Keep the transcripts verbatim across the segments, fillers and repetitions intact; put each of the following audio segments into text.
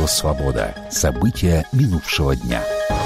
Радио «Свобода». События минувшего дня.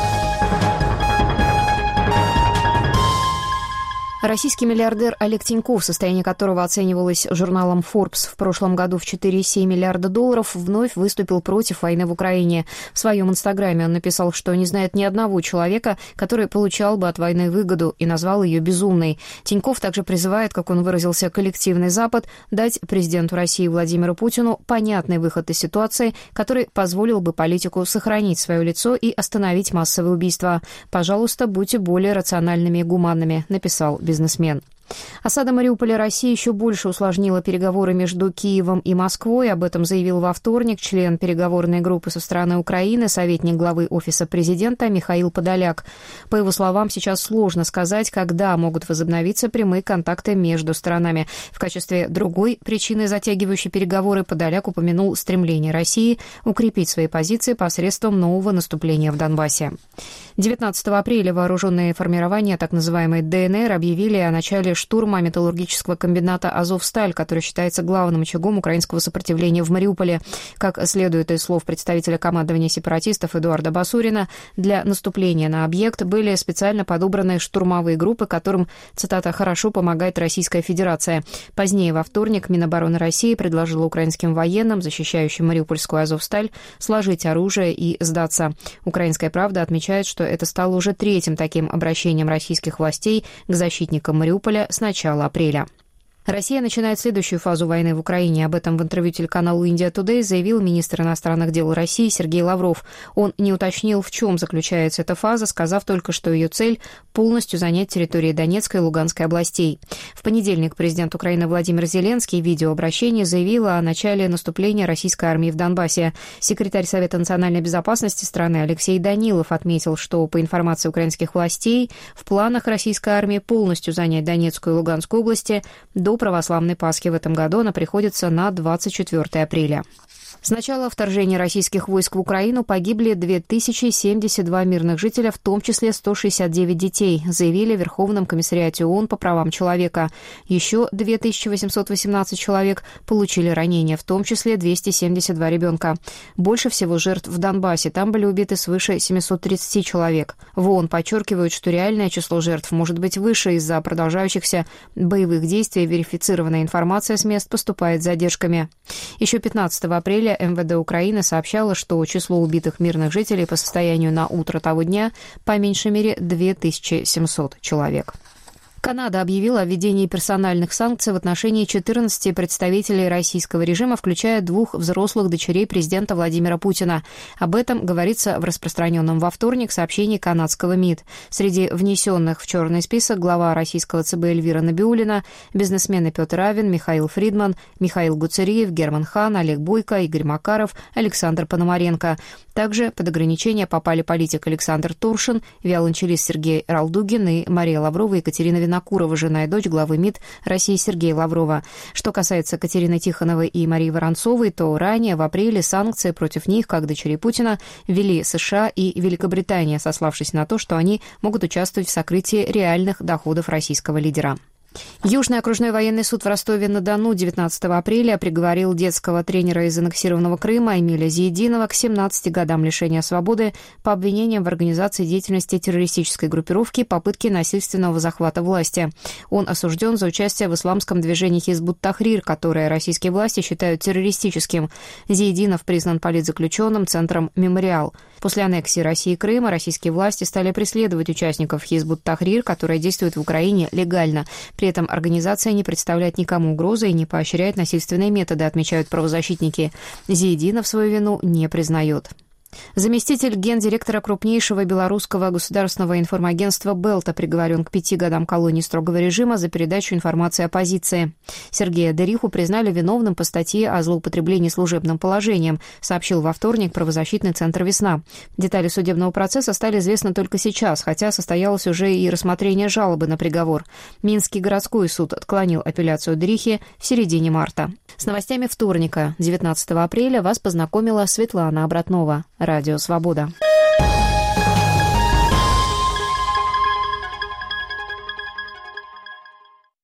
Российский миллиардер Олег Тиньков, состояние которого оценивалось журналом Forbes в прошлом году в четыре целых семь десятых миллиарда долларов, вновь выступил против войны в Украине. В своем инстаграме он написал, что не знает ни одного человека, который получал бы от войны выгоду, и назвал ее безумной. Тиньков также призывает, как он выразился, коллективный Запад дать президенту России Владимиру Путину понятный выход из ситуации, который позволил бы политику сохранить свое лицо и остановить массовые убийства. «Пожалуйста, будьте более рациональными и гуманными», написал бизнесмен. Бизнесмен. Осада Мариуполя России еще больше усложнила переговоры между Киевом и Москвой. Об этом заявил во вторник член переговорной группы со стороны Украины, советник главы Офиса президента Михаил Подоляк. По его словам, сейчас сложно сказать, когда могут возобновиться прямые контакты между сторонами. В качестве другой причины затягивающей переговоры Подоляк упомянул стремление России укрепить свои позиции посредством нового наступления в Донбассе. девятнадцатого апреля вооруженные формирования, так называемой ДНР, объявили о начале штурма металлургического комбината «Азовсталь», который считается главным очагом украинского сопротивления в Мариуполе. Как следует из слов представителя командования сепаратистов Эдуарда Басурина, для наступления на объект были специально подобраны штурмовые группы, которым, цитата, «хорошо помогает Российская Федерация». Позднее, во вторник, Минобороны России предложила украинским военным, защищающим мариупольскую «Азовсталь», сложить оружие и сдаться. «Украинская правда» отмечает, что это стало уже третьим таким обращением российских властей к защитникам Мариуполя с начала апреля. Россия начинает следующую фазу войны в Украине. Об этом в интервью телеканалу «Индия Тудэй» заявил министр иностранных дел России Сергей Лавров. Он не уточнил, в чем заключается эта фаза, сказав только, что ее цель – полностью занять территории Донецкой и Луганской областей. В понедельник президент Украины Владимир Зеленский в видеообращении заявил о начале наступления российской армии в Донбассе. Секретарь Совета национальной безопасности страны Алексей Данилов отметил, что, по информации украинских властей, в планах российской армии полностью занять Донецкую и Луганскую области до православной Пасхи в этом году она приходится на двадцать четвёртого апреля. С начала вторжения российских войск в Украину погибли две тысячи семьдесят два мирных жителя, в том числе сто шестьдесят девять детей, заявили в Верховном комиссариате ООН по правам человека. Еще две тысячи восемьсот восемнадцать человек получили ранения, в том числе двести семьдесят два ребенка. Больше всего жертв в Донбассе. Там были убиты свыше семьсот тридцать человек. В ООН подчеркивают, что реальное число жертв может быть выше из-за продолжающихся боевых действий. Верифицированная информация с мест поступает с задержками. Еще пятнадцатого апреля эм вэ дэ Украины сообщало, что число убитых мирных жителей по состоянию на утро того дня по меньшей мере две тысячи семьсот человек. Канада объявила о введении персональных санкций в отношении четырнадцати представителей российского режима, включая двух взрослых дочерей президента Владимира Путина. Об этом говорится в распространенном во вторник сообщении канадского МИД. Среди внесенных в черный список глава российского цэ бэ Эльвира Набиуллина, бизнесмены Петр Авен, Михаил Фридман, Михаил Гуцериев, Герман Хан, Олег Бойко, Игорь Макаров, Александр Пономаренко. Также под ограничения попали политик Александр Торшин, виолончелист Сергей Ралдугин и Мария Лаврова и Екатерина Винокурова, жена и дочь главы МИД России Сергея Лаврова. Что касается Катерины Тихоновой и Марии Воронцовой, то ранее в апреле санкции против них, как дочерей Путина, ввели США и Великобритания, сославшись на то, что они могут участвовать в сокрытии реальных доходов российского лидера. Южный окружной военный суд в Ростове-на-Дону девятнадцатого апреля приговорил детского тренера из аннексированного Крыма Эмиля Зиединова к семнадцати годам лишения свободы по обвинениям в организации деятельности террористической группировки и попытке насильственного захвата власти. Он осужден за участие в исламском движении Хизбут-Тахрир, которое российские власти считают террористическим. Зиединов признан политзаключенным центром «Мемориал». После аннексии России Крыма российские власти стали преследовать участников Хизбут-Тахрир, которая действует в Украине легально. При этом организация не представляет никому угрозы и не поощряет насильственные методы, отмечают правозащитники. Зиединов свою вину не признает. Заместитель гендиректора крупнейшего белорусского государственного информагентства «Белта» приговорен к пяти годам колонии строгого режима за передачу информации оппозиции. Сергея Дериху признали виновным по статье о злоупотреблении служебным положением, сообщил во вторник правозащитный центр «Весна». Детали судебного процесса стали известны только сейчас, хотя состоялось уже и рассмотрение жалобы на приговор. Минский городской суд отклонил апелляцию Дерихи в середине марта. С новостями вторника, девятнадцатого апреля, вас познакомила Светлана Обратнова. Радио «Свобода».